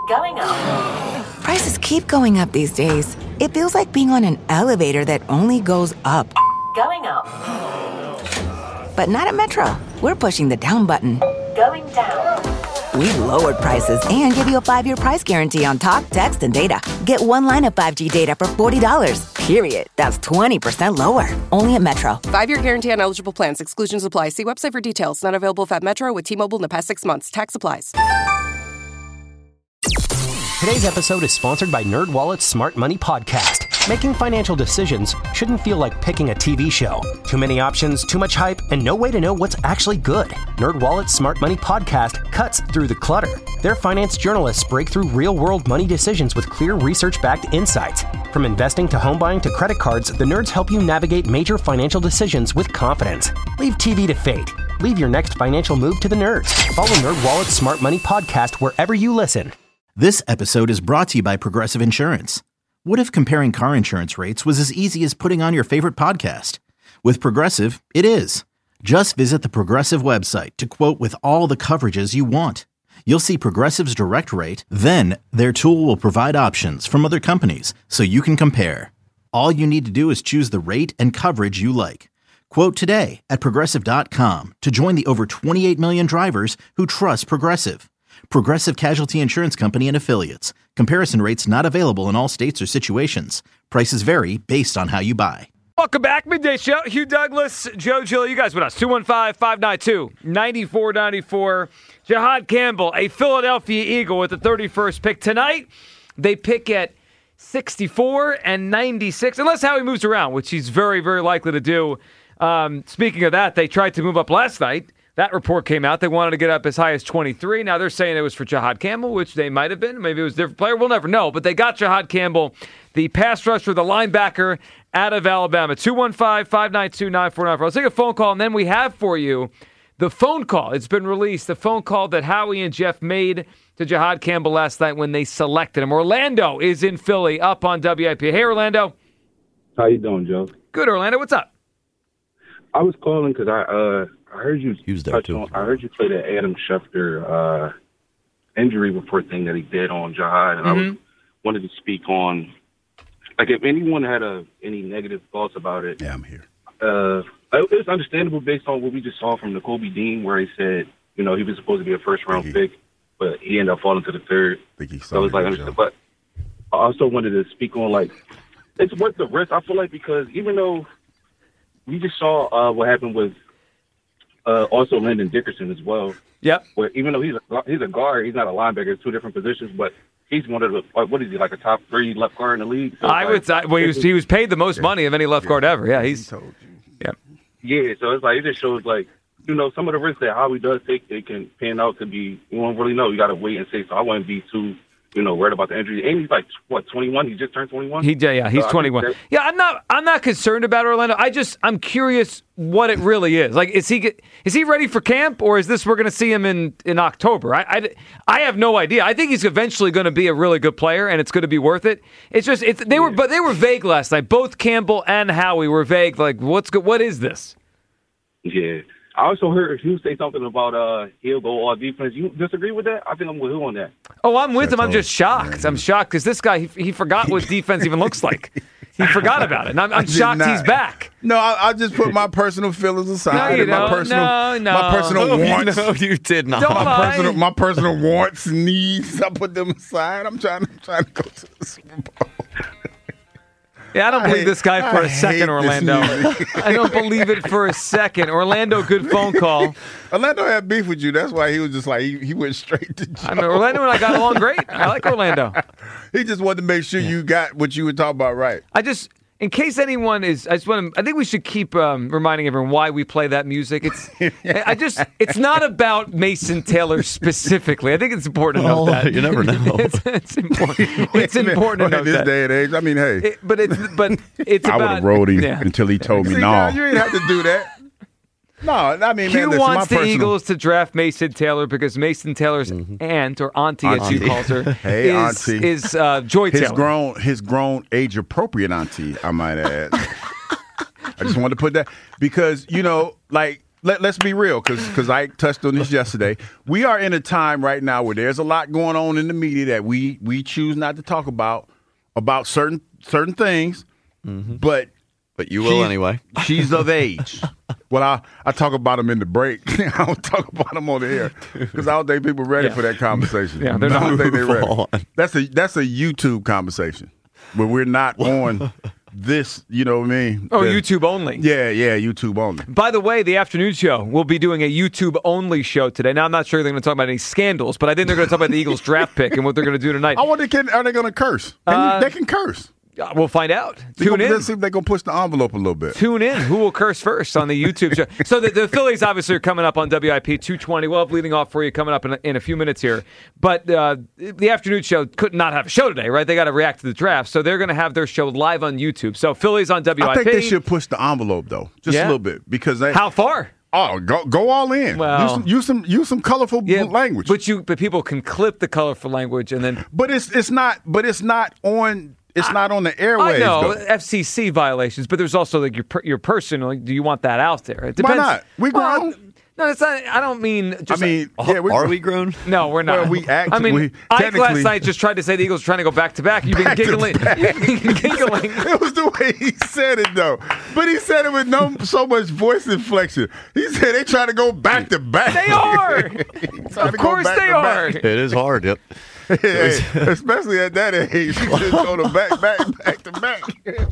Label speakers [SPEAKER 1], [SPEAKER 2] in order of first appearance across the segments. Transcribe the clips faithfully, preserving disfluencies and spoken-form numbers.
[SPEAKER 1] Going up.
[SPEAKER 2] Prices keep going up these days. It feels like being on an elevator that only goes up.
[SPEAKER 1] Going up.
[SPEAKER 2] But not at Metro. We're pushing the down button.
[SPEAKER 1] Going down.
[SPEAKER 2] We've lowered prices and give you a five-year price guarantee on talk, text, and data. Get one line of five G data for forty dollars. Period. That's twenty percent lower. Only at Metro.
[SPEAKER 3] Five-year guarantee on eligible plans. Exclusions apply. See website for details. Not available at Metro with T-Mobile in the past six months. Tax applies.
[SPEAKER 4] Today's episode is sponsored by NerdWallet's Smart Money Podcast. Making financial decisions shouldn't feel like picking a T V show. Too many options, too much hype, and no way to know what's actually good. NerdWallet's Smart Money Podcast cuts through the clutter. Their finance journalists break through real-world money decisions with clear research-backed insights. From investing to home buying to credit cards, the nerds help you navigate major financial decisions with confidence. Leave T V to fate. Leave your next financial move to the nerds. Follow NerdWallet's Smart Money Podcast wherever you listen.
[SPEAKER 5] This episode is brought to you by Progressive Insurance. What if comparing car insurance rates was as easy as putting on your favorite podcast? With Progressive, it is. Just visit the Progressive website to quote with all the coverages you want. You'll see Progressive's direct rate, then their tool will provide options from other companies so you can compare. All you need to do is choose the rate and coverage you like. Quote today at Progressive dot com to join the over twenty-eight million drivers who trust Progressive. Progressive Casualty Insurance Company and Affiliates. Comparison rates not available in all states or situations. Prices vary based on how you buy.
[SPEAKER 6] Welcome back. Midday Show. Hugh Douglas, Joe Gill. You guys with us. two one five, five nine two, nine four nine four. Jahad Campbell, a Philadelphia Eagle with the thirty-first pick. Tonight, they pick at sixty-four and ninety-six, unless Howie moves around, which he's very, very likely to do. Um, speaking of that, they tried to move up last night. That report came out. They wanted to get up as high as twenty-three. Now they're saying it was for Jahad Campbell, which they might have been. Maybe it was a different player. We'll never know. But they got Jahad Campbell, the pass rusher, the linebacker out of Alabama. two one five, five nine two, nine four nine four. I'll take a phone call, and then we have for you the phone call. It's been released. The phone call that Howie and Jeff made to Jahad Campbell last night when they selected him. Orlando is in Philly, up on W I P. Hey, Orlando.
[SPEAKER 7] How you doing, Joe?
[SPEAKER 6] Good, Orlando. What's up?
[SPEAKER 7] I was calling because I uh I heard you
[SPEAKER 8] He was there
[SPEAKER 7] touch
[SPEAKER 8] too.
[SPEAKER 7] on. I heard you play the Adam Schefter uh, injury report thing that he did on Jahad, and
[SPEAKER 6] Mm-hmm.
[SPEAKER 7] I was, wanted to speak on like if anyone had a any negative thoughts about it.
[SPEAKER 8] Yeah, I'm here.
[SPEAKER 7] Uh, it was understandable based on what we just saw from Nakobe Dean, where he said, you know, he was supposed to be a first round
[SPEAKER 8] He-
[SPEAKER 7] pick, but he ended up falling to the third.
[SPEAKER 8] I think he
[SPEAKER 7] So it was
[SPEAKER 8] saw
[SPEAKER 7] like
[SPEAKER 8] it,
[SPEAKER 7] understood.
[SPEAKER 8] Joe.
[SPEAKER 7] But I also wanted to speak on like it's worth the risk. I feel like because even though we just saw uh, what happened with uh, also Landon Dickerson as well.
[SPEAKER 6] Yep.
[SPEAKER 7] Where even though he's a he's a guard, he's not a linebacker. It's two different positions, but he's one of the what is he like a top three left guard in the league? So
[SPEAKER 6] I
[SPEAKER 7] like,
[SPEAKER 6] would say, well, he was, he was paid the most money of any left guard ever. Yeah, he's.
[SPEAKER 8] He told you.
[SPEAKER 6] Yeah.
[SPEAKER 7] Yeah, so it's like it just shows like you know some of the risks that Howie does take, it can pan out to be you won't really know. You got to wait and see. So I wouldn't be too you know worried about the injury. And he's like what twenty-one? He just turned twenty-one.
[SPEAKER 6] He yeah, he's
[SPEAKER 7] So I think
[SPEAKER 6] twenty-one.
[SPEAKER 7] that-
[SPEAKER 6] Yeah, I'm not I'm not concerned about Orlando. I just I'm curious what it really is. Like, is he is he ready for camp, or is this we're going to see him in, in October? I, I, I have no idea. I think he's eventually going to be a really good player, and it's going to be worth it. It's just it's they were but they were vague last night. Both Campbell and Howie were vague. Like, what's good? What is this?
[SPEAKER 7] Yeah. I also heard Hugh say something about uh he'll go all defense. You disagree with that? I think I'm with who on that.
[SPEAKER 6] Oh, I'm with him. I'm
[SPEAKER 8] all.
[SPEAKER 6] just shocked. I'm shocked because this guy he, he forgot what defense even looks like. He forgot about it, and I'm, I'm
[SPEAKER 8] did
[SPEAKER 6] shocked
[SPEAKER 8] not.
[SPEAKER 6] he's back.
[SPEAKER 8] No, I, I just put my personal feelings aside.
[SPEAKER 6] No, you
[SPEAKER 8] and my
[SPEAKER 6] don't.
[SPEAKER 8] personal,
[SPEAKER 6] No, no.
[SPEAKER 8] my personal
[SPEAKER 6] No, you
[SPEAKER 8] wants.
[SPEAKER 6] don't.
[SPEAKER 8] you did not.
[SPEAKER 6] Don't
[SPEAKER 8] My
[SPEAKER 6] lie.
[SPEAKER 8] personal, my personal wants, needs. I put them aside. I'm trying, I'm trying to go to the Super Bowl.
[SPEAKER 6] Yeah, I don't
[SPEAKER 8] I
[SPEAKER 6] believe
[SPEAKER 8] hate-
[SPEAKER 6] this guy for
[SPEAKER 8] I
[SPEAKER 6] a second,
[SPEAKER 8] hate this
[SPEAKER 6] Orlando.
[SPEAKER 8] music.
[SPEAKER 6] I don't believe it for a second. Orlando, good phone call.
[SPEAKER 8] Orlando had beef with you. That's why he was just like he, he went straight to. Joe.
[SPEAKER 6] I mean, Orlando and I got along great. I like Orlando.
[SPEAKER 8] He just wanted to make sure you got what you were talking about right.
[SPEAKER 6] I just, in case anyone is, I just want to, I think we should keep um, reminding everyone why we play that music. It's, I just, it's not about Mason Taylor specifically. I think it's important to note
[SPEAKER 9] Oh,
[SPEAKER 6] that.
[SPEAKER 9] you never know.
[SPEAKER 6] it's, it's important. It's important to
[SPEAKER 8] In
[SPEAKER 6] note
[SPEAKER 8] this
[SPEAKER 6] that.
[SPEAKER 8] day and age, I mean, hey,
[SPEAKER 6] It- but it's, but it's
[SPEAKER 8] I
[SPEAKER 6] about.
[SPEAKER 8] would have rode him
[SPEAKER 6] Yeah.
[SPEAKER 8] until he told me See, no. now, you ain't have to do that. No, I mean,
[SPEAKER 6] Hugh
[SPEAKER 8] man, listen,
[SPEAKER 6] wants
[SPEAKER 8] my
[SPEAKER 6] the
[SPEAKER 8] personal,
[SPEAKER 6] Eagles to draft Mason Taylor because Mason Taylor's aunt, or auntie, as she
[SPEAKER 8] Auntie.
[SPEAKER 6] calls her,
[SPEAKER 8] Hey,
[SPEAKER 6] is,
[SPEAKER 8] auntie.
[SPEAKER 6] is uh, Joy
[SPEAKER 8] his
[SPEAKER 6] Taylor.
[SPEAKER 8] grown, his grown, age-appropriate auntie, I might add. I just wanted to put that because you know, like let, let's be real, because I touched on this yesterday. We are in a time right now where there's a lot going on in the media that we we choose not to talk about about certain certain things,
[SPEAKER 9] mm-hmm.
[SPEAKER 8] but
[SPEAKER 9] but you will anyway.
[SPEAKER 8] She's of age. Well, I, I talk about them in the break. I don't talk about them on the air because I don't think people are ready yeah. for that conversation.
[SPEAKER 6] Yeah, they're
[SPEAKER 8] I don't
[SPEAKER 6] not.
[SPEAKER 8] think they're ready. That's a that's a YouTube conversation where we're not on this. You know what I mean?
[SPEAKER 6] Oh,
[SPEAKER 8] the,
[SPEAKER 6] YouTube only.
[SPEAKER 8] Yeah, yeah, YouTube only.
[SPEAKER 6] By the way, the afternoon show will be doing a YouTube only show today. Now, I'm not sure they're going to talk about any scandals, but I think they're going to talk about the Eagles draft pick and what they're going to do tonight.
[SPEAKER 8] I wonder, can, are they going to curse? Can
[SPEAKER 6] Uh,
[SPEAKER 8] you, they can curse.
[SPEAKER 6] We'll find out. Tune
[SPEAKER 8] gonna,
[SPEAKER 6] in.
[SPEAKER 8] Let's see if they're going to push the envelope a little bit.
[SPEAKER 6] Tune in. Who will curse first on the YouTube show? So the, the Phillies obviously are coming up on W I P two twenty. We'll have leading off for you coming up in a, in a few minutes here. But uh, the afternoon show could not have a show today, right? They got to react to the draft. So they're going to have their show live on YouTube. So Phillies on W I P.
[SPEAKER 8] I think they should push the envelope, though, just
[SPEAKER 6] yeah.
[SPEAKER 8] a little bit. because they,
[SPEAKER 6] How far?
[SPEAKER 8] Oh, go go all in.
[SPEAKER 6] Well,
[SPEAKER 8] use, some, use some use some colorful
[SPEAKER 6] yeah,
[SPEAKER 8] language.
[SPEAKER 6] But you but people can clip the colorful language and then.
[SPEAKER 8] But it's it's not. But it's not on. It's I, not on the airwaves.
[SPEAKER 6] I know
[SPEAKER 8] though.
[SPEAKER 6] F C C violations, but there's also like your per, your personal. Do you want that out there? It depends.
[SPEAKER 8] Why not? We grown.
[SPEAKER 6] Well, no, it's not. I don't mean. Just
[SPEAKER 8] I mean,
[SPEAKER 6] like,
[SPEAKER 8] yeah, we're,
[SPEAKER 9] are we grown?
[SPEAKER 6] No, we're not.
[SPEAKER 8] Well, we act.
[SPEAKER 6] I mean,
[SPEAKER 8] we,
[SPEAKER 6] Ike last night just tried to say the Eagles are trying to go back to back. You've been giggling. You've been giggling.
[SPEAKER 8] It was the way he said it, though. But he said it with no so much voice inflection. He said they try to go back to back.
[SPEAKER 6] They are. Of course they are.
[SPEAKER 9] It is hard. Yep.
[SPEAKER 8] Hey, especially at that age, you just go to back, back, back to back.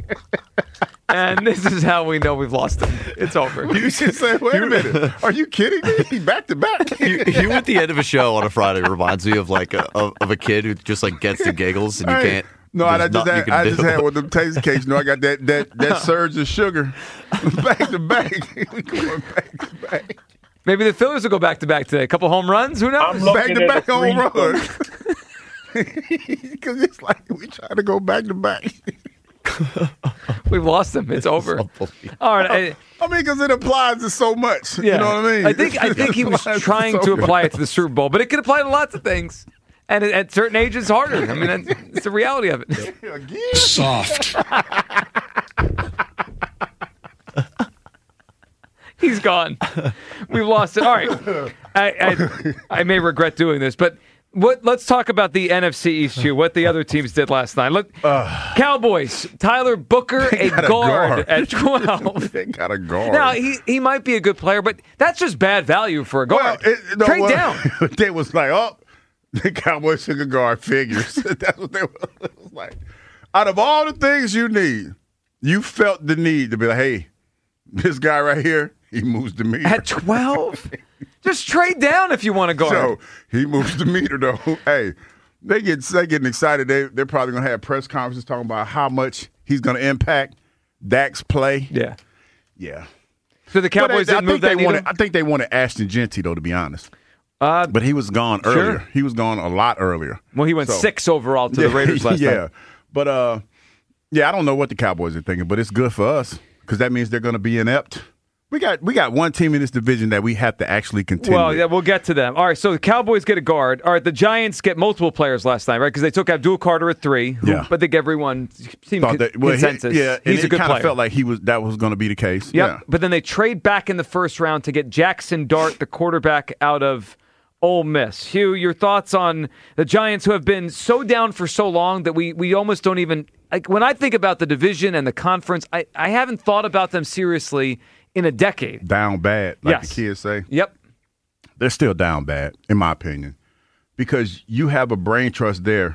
[SPEAKER 6] And this is how we know we've lost him. It's over.
[SPEAKER 8] You should say, wait a minute. Are you kidding me? Back to back.
[SPEAKER 9] You, you at the end of a show on a Friday reminds me of like a, of, of a kid who just like gets the giggles and you
[SPEAKER 8] hey,
[SPEAKER 9] can't.
[SPEAKER 8] No, I just
[SPEAKER 9] nothing you
[SPEAKER 8] had,
[SPEAKER 9] can
[SPEAKER 8] I
[SPEAKER 9] do.
[SPEAKER 8] just had one of them taste cakes. You know, I got that that that surge of sugar. Back to back. We going back to back.
[SPEAKER 6] Maybe the Phillies will go back to back today. A couple home runs. Who knows?
[SPEAKER 8] Back to back home runs. Because it's like we try to go back to back.
[SPEAKER 6] We've lost him. It's over. All right. I,
[SPEAKER 8] I mean, because it applies to so much.
[SPEAKER 6] Yeah.
[SPEAKER 8] You know what I mean?
[SPEAKER 6] I think I think he was trying to, so to apply it to the Super Bowl, but it can apply to lots of things. And at, at certain ages, it's harder. I mean, that's, it's the reality of it.
[SPEAKER 10] Soft.
[SPEAKER 6] He's gone. We've lost it. All right. I, I, I may regret doing this, but what? Let's talk about the N F C East, Hugh, what the other teams did last night. Look, uh, Cowboys, Tyler Booker, a guard,
[SPEAKER 8] guard
[SPEAKER 6] at twelve.
[SPEAKER 8] They got a guard.
[SPEAKER 6] Now, he, he might be a good player, but that's just bad value for a guard.
[SPEAKER 8] Well, it, no,
[SPEAKER 6] Trade
[SPEAKER 8] well,
[SPEAKER 6] down.
[SPEAKER 8] They was like, oh, the Cowboys took a guard figures. That's what they was, it was like. Out of all the things you need, you felt the need to be like, hey, this guy right here, he moves the meter.
[SPEAKER 6] At twelve? Just trade down if you want to guard.
[SPEAKER 8] So he moves the meter, though. Hey, they get they getting excited. They they're probably gonna have press conferences talking about how much he's gonna impact Dak's play.
[SPEAKER 6] Yeah,
[SPEAKER 8] yeah.
[SPEAKER 6] So the Cowboys
[SPEAKER 8] they,
[SPEAKER 6] didn't
[SPEAKER 8] I
[SPEAKER 6] move
[SPEAKER 8] think
[SPEAKER 6] that
[SPEAKER 8] they
[SPEAKER 6] needle?
[SPEAKER 8] wanted. I think they wanted Ashton Genty though, to be honest.
[SPEAKER 6] Uh,
[SPEAKER 8] but he was gone
[SPEAKER 6] sure.
[SPEAKER 8] earlier. He was gone a lot earlier.
[SPEAKER 6] Well, he went
[SPEAKER 8] so,
[SPEAKER 6] six overall to
[SPEAKER 8] yeah,
[SPEAKER 6] the Raiders last
[SPEAKER 8] yeah.
[SPEAKER 6] night.
[SPEAKER 8] Yeah, but uh, yeah, I don't know what the Cowboys are thinking, but it's good for us because that means they're going to be inept. We got we got one team in this division that we have to actually contend
[SPEAKER 6] Well,
[SPEAKER 8] with.
[SPEAKER 6] yeah, we'll get to them. All right, so the Cowboys get a guard. All right, the Giants get multiple players last night, right? Because they took Abdul Carter at three. Who,
[SPEAKER 8] Yeah.
[SPEAKER 6] I think everyone seemed
[SPEAKER 8] Thought that, well,
[SPEAKER 6] consensus.
[SPEAKER 8] He, yeah,
[SPEAKER 6] he's
[SPEAKER 8] and
[SPEAKER 6] a good
[SPEAKER 8] it kind
[SPEAKER 6] player.
[SPEAKER 8] of felt like he was that was going to be the case.
[SPEAKER 6] Yep.
[SPEAKER 8] Yeah,
[SPEAKER 6] But then they trade back in the first round to get Jackson Dart, the quarterback out of Ole Miss. Hugh, your thoughts on the Giants who have been so down for so long that we, we almost don't even like when I think about the division and the conference, I, I haven't thought about them seriously in a decade.
[SPEAKER 8] down bad, like
[SPEAKER 6] Yes.
[SPEAKER 8] the kids say.
[SPEAKER 6] Yep.
[SPEAKER 8] They're still down bad, in my opinion, because you have a brain trust there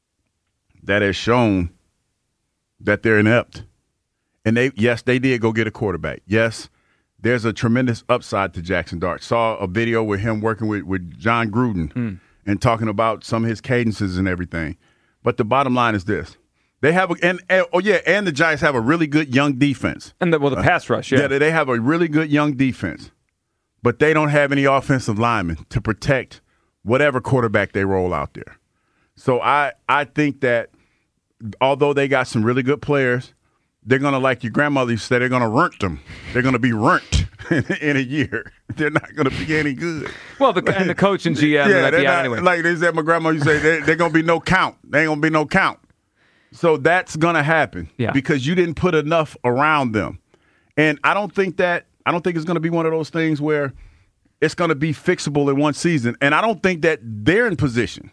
[SPEAKER 8] that has shown that they're inept. And they, yes, they did go get a quarterback. Yes, there's a tremendous upside to Jackson Dart. Saw a video with him working with, with John Gruden
[SPEAKER 6] Mm.
[SPEAKER 8] and talking about some of his cadences and everything. But the bottom line is this. They have a, and, and oh yeah, and the Giants have a really good young defense.
[SPEAKER 6] And the, well, the pass rush, yeah.
[SPEAKER 8] Yeah, they have a really good young defense, but they don't have any offensive linemen to protect whatever quarterback they roll out there. So I, I think that although they got some really good players, they're going to, like your grandmother used to say, they're going to runt them. They're going to be runt in a year. They're not going to be any good.
[SPEAKER 6] Well, the, and the coach and G M
[SPEAKER 8] yeah,
[SPEAKER 6] might
[SPEAKER 8] they're
[SPEAKER 6] be out
[SPEAKER 8] not,
[SPEAKER 6] anyway.
[SPEAKER 8] like they said, my grandma used to say, they're, they're going to be no count. There ain't going to be no count. So that's going to happen
[SPEAKER 6] Yeah.
[SPEAKER 8] because you didn't put enough around them. And I don't think that I don't think it's going to be one of those things where it's going to be fixable in one season. And I don't think that they're in position.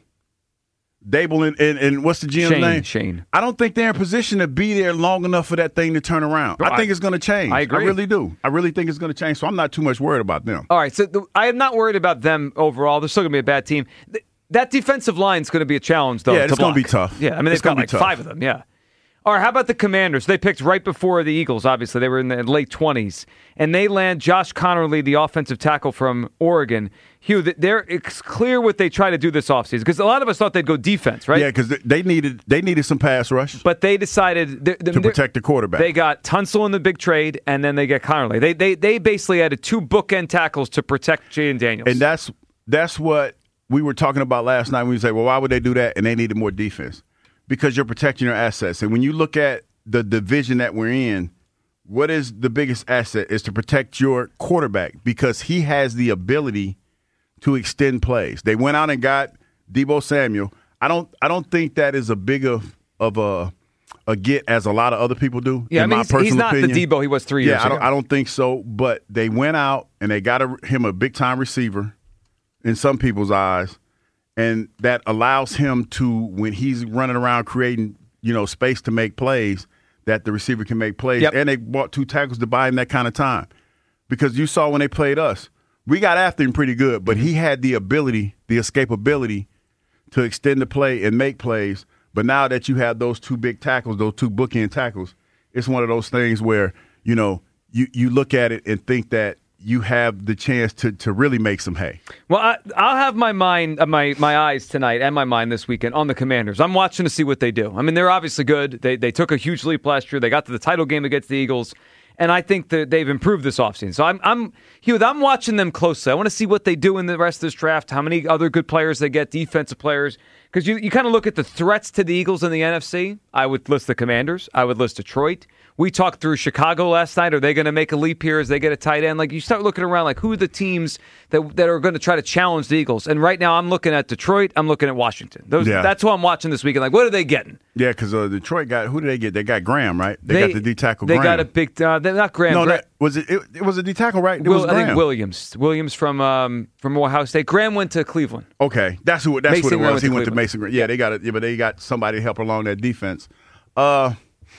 [SPEAKER 8] Dable and, and, and what's the G M's
[SPEAKER 6] Shane,
[SPEAKER 8] name?
[SPEAKER 6] Shane.
[SPEAKER 8] I don't think they're in position to be there long enough for that thing to turn around.
[SPEAKER 6] Well,
[SPEAKER 8] I think
[SPEAKER 6] I-
[SPEAKER 8] it's going to change.
[SPEAKER 6] I agree.
[SPEAKER 8] I really do. I really think it's going to change. So I'm not too much worried about them.
[SPEAKER 6] All right, so the, I am not worried about them overall. They're still going to be a bad team. Th- that defensive line is going to be a challenge, though.
[SPEAKER 8] Yeah,
[SPEAKER 6] to
[SPEAKER 8] it's going to be
[SPEAKER 6] block.
[SPEAKER 8] tough.
[SPEAKER 6] Yeah, I mean, they've
[SPEAKER 8] It's
[SPEAKER 6] got
[SPEAKER 8] gonna be
[SPEAKER 6] like
[SPEAKER 8] tough.
[SPEAKER 6] five of them, yeah. All right, how about the Commanders? They picked right before the Eagles, obviously. They were in the late twenties. And they land Josh Connerly, the offensive tackle from Oregon. Hugh, they're, it's clear what they try to do this offseason, because a lot of us thought they'd go defense, right?
[SPEAKER 8] Yeah, because they needed they needed some pass rush
[SPEAKER 6] But they decided they're, they're,
[SPEAKER 8] to protect the quarterback.
[SPEAKER 6] They got Tunsil in the big trade, and then they get Connerly. They they they basically added two bookend tackles to protect Jaden Daniels.
[SPEAKER 8] And that's that's what we were talking about last night when we say, well, why would they do that? And they needed more defense. Because you're protecting your assets. And when you look at the division that we're in, what is the biggest asset is to protect your quarterback, because he has the ability to extend plays. They went out and got Deebo Samuel. I don't I don't think that is a big of, of a a get as a lot of other people do.
[SPEAKER 6] yeah, I
[SPEAKER 8] in
[SPEAKER 6] mean,
[SPEAKER 8] my
[SPEAKER 6] he's,
[SPEAKER 8] personal
[SPEAKER 6] he's not
[SPEAKER 8] opinion.
[SPEAKER 6] the Debo he was three
[SPEAKER 8] Yeah,
[SPEAKER 6] years
[SPEAKER 8] I don't,
[SPEAKER 6] ago.
[SPEAKER 8] I don't think so. But they went out and they got a, him a big time receiver in some people's eyes, and that allows him to, when he's running around creating, you know, space to make plays, that the receiver can make plays.
[SPEAKER 6] Yep.
[SPEAKER 8] And they bought two tackles to buy him that kind of time, because you saw when they played us, we got after him pretty good, but he had the ability, the escapability to extend the play and make plays. But now that you have those two big tackles, those two bookend tackles, it's one of those things where, you know, you, you look at it and think that you have the chance to to really make some hay.
[SPEAKER 6] Well, I, I'll have my mind, uh, my my eyes tonight and my mind this weekend on the Commanders. I'm watching to see what they do. I mean, they're obviously good. They they took a huge leap last year. They got to the title game against the Eagles, and I think that they've improved this offseason. So I'm I'm Hugh, I'm watching them closely. I want to see what they do in the rest of this draft. How many other good players they get, defensive players. Because you, you kind of look at the threats to the Eagles in the N F C. I would list the Commanders. I would list Detroit. We talked through Chicago last night. Are they going to make a leap here as they get a tight end? Like, you start looking around, like, who are the teams that that are going to try to challenge the Eagles? And right now I'm looking at Detroit. I'm looking at Washington. Those
[SPEAKER 8] Yeah.
[SPEAKER 6] That's who I'm watching this weekend. Like, what are they getting?
[SPEAKER 8] Yeah, because uh, Detroit got, who did they get? They got Graham, right? They,
[SPEAKER 6] They
[SPEAKER 8] got the D tackle
[SPEAKER 6] They
[SPEAKER 8] Graham.
[SPEAKER 6] got a big, uh, they're not Graham.
[SPEAKER 8] No,
[SPEAKER 6] Gra-
[SPEAKER 8] that was it, it. It was a D tackle, right? It
[SPEAKER 6] Will,
[SPEAKER 8] was
[SPEAKER 6] I think
[SPEAKER 8] Graham.
[SPEAKER 6] Williams. Williams from um, from Ohio State. Graham went to Cleveland.
[SPEAKER 8] Okay, that's who. That's
[SPEAKER 6] Mason
[SPEAKER 8] what it
[SPEAKER 6] Graham
[SPEAKER 8] was.
[SPEAKER 6] went
[SPEAKER 8] He
[SPEAKER 6] to
[SPEAKER 8] went to
[SPEAKER 6] Cleveland.
[SPEAKER 8] Mason. Graham. Yeah, they got it. Yeah, but they got somebody to help along that defense. Uh,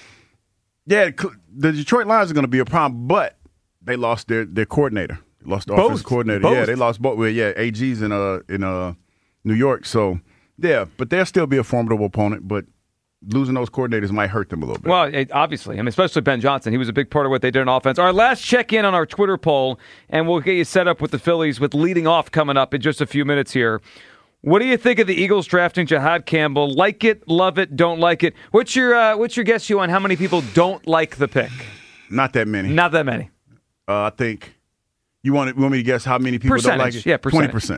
[SPEAKER 8] yeah, Cl- the Detroit Lions are going to be a problem, but they lost their their coordinator. They lost the
[SPEAKER 6] Both.
[SPEAKER 8] offensive coordinator.
[SPEAKER 6] Both.
[SPEAKER 8] Yeah, they lost both. Well, yeah, A G's in uh in uh New York. So yeah, but they'll still be a formidable opponent. But losing those coordinators might hurt them a little bit.
[SPEAKER 6] Well, it, obviously. I mean, especially Ben Johnson. He was a big part of what they did on offense. Our last check-in on our Twitter poll, and we'll get you set up with the Phillies with leading off coming up in just a few minutes here. What do you think of the Eagles drafting Jahad Campbell? Like it, love it, don't like it? What's your uh, what's your guess, you on how many people don't like the pick?
[SPEAKER 8] Not that many.
[SPEAKER 6] Not that many.
[SPEAKER 8] Uh, I think you want, you want me to guess how many people don't like
[SPEAKER 6] Percentage,
[SPEAKER 8] it?
[SPEAKER 6] yeah,
[SPEAKER 8] twenty
[SPEAKER 6] percentage.
[SPEAKER 8] percent.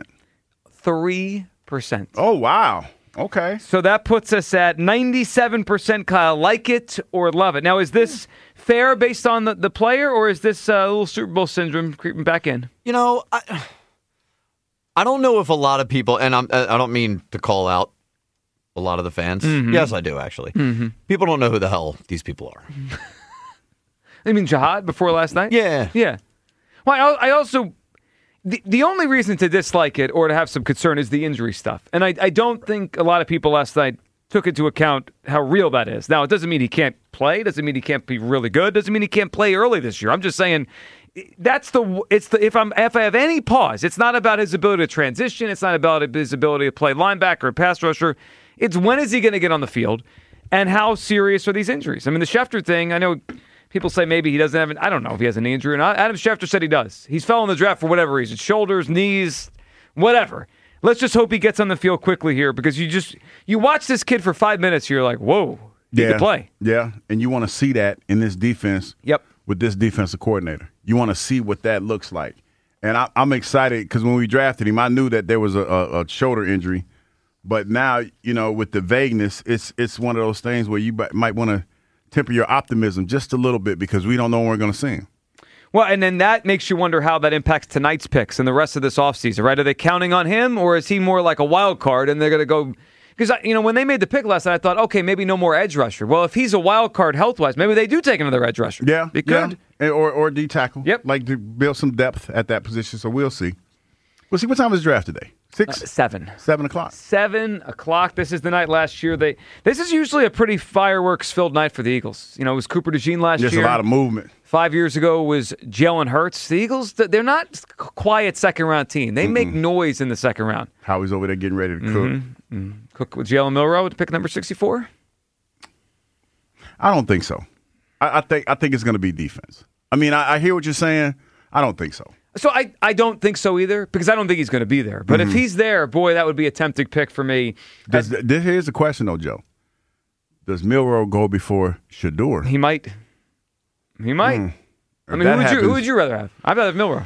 [SPEAKER 6] Three percent.
[SPEAKER 8] Oh wow. Okay.
[SPEAKER 6] So that puts us at ninety-seven percent, Kyle, like it or love it. Now, is this fair based on the, the player, or is this uh, a little Super Bowl syndrome creeping back in?
[SPEAKER 9] You know, I, I don't know if a lot of people, and I'm, I don't mean to call out a lot of the fans.
[SPEAKER 6] Mm-hmm.
[SPEAKER 9] Yes, I do, actually. Mm-hmm. People don't know who the hell these people are.
[SPEAKER 6] I mean, Jahad before last night?
[SPEAKER 9] Yeah.
[SPEAKER 6] Yeah. Well, I, I also, the, the only reason to dislike it or to have some concern is the injury stuff. And I, I don't think a lot of people last night took into account how real that is. Now, it doesn't mean he can't play. Doesn't mean he can't be really good. Doesn't mean he can't play early this year. I'm just saying that's the, it's the, if I'm, if I have any pause, it's not about his ability to transition. It's not about his ability to play linebacker or pass rusher. It's when is he going to get on the field and how serious are these injuries? I mean, the Schefter thing, I know people say maybe he doesn't have an, I don't know if he has a knee injury or not. Adam Schefter said he does. He's fell in the draft for whatever reason, shoulders, knees, whatever. Let's just hope he gets on the field quickly here, because you just, you watch this kid for five minutes, you're like, whoa, he
[SPEAKER 8] Yeah.
[SPEAKER 6] can play.
[SPEAKER 8] Yeah. And you want to see that in this defense.
[SPEAKER 6] Yep.
[SPEAKER 8] With this defensive coordinator. You want to see what that looks like. And I, I'm excited because when we drafted him, I knew that there was a, a, a shoulder injury. But now, you know, with the vagueness, it's it's one of those things where you b- might want to temper your optimism just a little bit, because we don't know when we're going to see him.
[SPEAKER 6] Well, and then that makes you wonder how that impacts tonight's picks and the rest of this offseason, right? Are they counting on him, or is he more like a wild card and they're going to go? Because, you know, when they made the pick last night, I thought, okay, maybe no more edge rusher. Well, if he's a wild card health-wise, maybe they do take another edge rusher.
[SPEAKER 8] Yeah.
[SPEAKER 6] They could.
[SPEAKER 8] Yeah. Or, or D tackle.
[SPEAKER 6] Yep.
[SPEAKER 8] Like to build some depth at that position, so we'll see. We'll see. What time is draft today? Six?
[SPEAKER 6] Uh, seven.
[SPEAKER 8] Seven o'clock.
[SPEAKER 6] Seven o'clock. This is the night last year. They. This is usually a pretty fireworks-filled night for the Eagles. You know, it was Cooper DeJean last
[SPEAKER 8] There's
[SPEAKER 6] year.
[SPEAKER 8] There's a lot of movement.
[SPEAKER 6] Five years ago was Jalen Hurts. The Eagles, they're not a quiet second-round team. They Mm-mm. make noise in the second round.
[SPEAKER 8] Howie's over there getting ready to cook.
[SPEAKER 6] Mm-hmm. Mm-hmm. Cook with Jalen Milroe at pick number sixty-four?
[SPEAKER 8] I don't think so. I, I think I think it's going to be defense. I mean, I, I hear what you're saying. I don't think so.
[SPEAKER 6] So I, I don't think so either, because I don't think he's going to be there. But mm-hmm. if he's there, boy, that would be a tempting pick for me.
[SPEAKER 8] Does, I, this, here's the question, though, Joe. Does Milroe go before Shador?
[SPEAKER 6] He might. He might. Mm. I mean, who would, happens, you, who would you rather have? I'd rather have Milroe.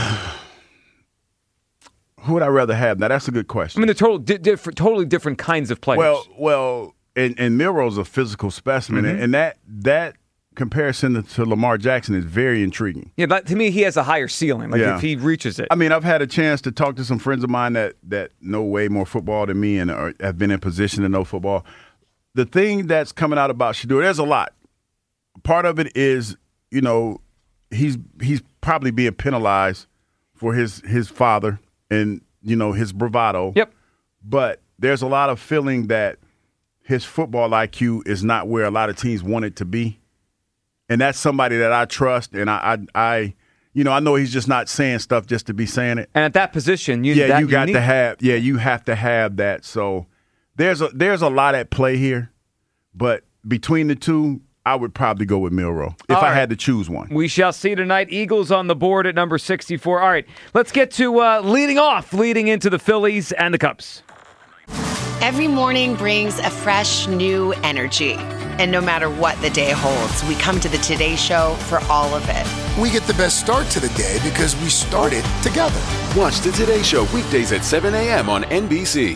[SPEAKER 8] Who would I rather have? Now, that's a good question.
[SPEAKER 6] I mean, they're total, di- different, totally different kinds of players.
[SPEAKER 8] Well, well, and, and Milroe's a physical specimen, mm-hmm. and, and that that comparison to, to Lamar Jackson is very intriguing.
[SPEAKER 6] Yeah, but to me, he has a higher ceiling, like yeah. if he reaches it.
[SPEAKER 8] I mean, I've had a chance to talk to some friends of mine that, that know way more football than me and are, have been in position to know football. The thing that's coming out about Shador, there's a lot. Part of it is, you know, he's he's probably being penalized for his his father and, you know, his bravado.
[SPEAKER 6] Yep.
[SPEAKER 8] But there's a lot of feeling that his football I Q is not where a lot of teams want it to be. And that's somebody that I trust, and I, I, I you know, I know he's just not saying stuff just to be saying it.
[SPEAKER 6] And at that position, you
[SPEAKER 8] yeah,
[SPEAKER 6] that
[SPEAKER 8] you got
[SPEAKER 6] you
[SPEAKER 8] to have yeah, you have to have that. So there's a there's a lot at play here, but between the two, I would probably go with Milroe if
[SPEAKER 6] All
[SPEAKER 8] I
[SPEAKER 6] right.
[SPEAKER 8] had to choose one.
[SPEAKER 6] We shall see tonight. Eagles on the board at number sixty-four. All right, let's get to uh, leading off, leading into the Phillies and the Cubs.
[SPEAKER 10] Every morning brings a fresh, new energy. And no matter what the day holds, we come to the Today Show for all of it.
[SPEAKER 11] We get the best start to the day because we started together.
[SPEAKER 12] Watch the Today Show weekdays at seven a.m. on N B C.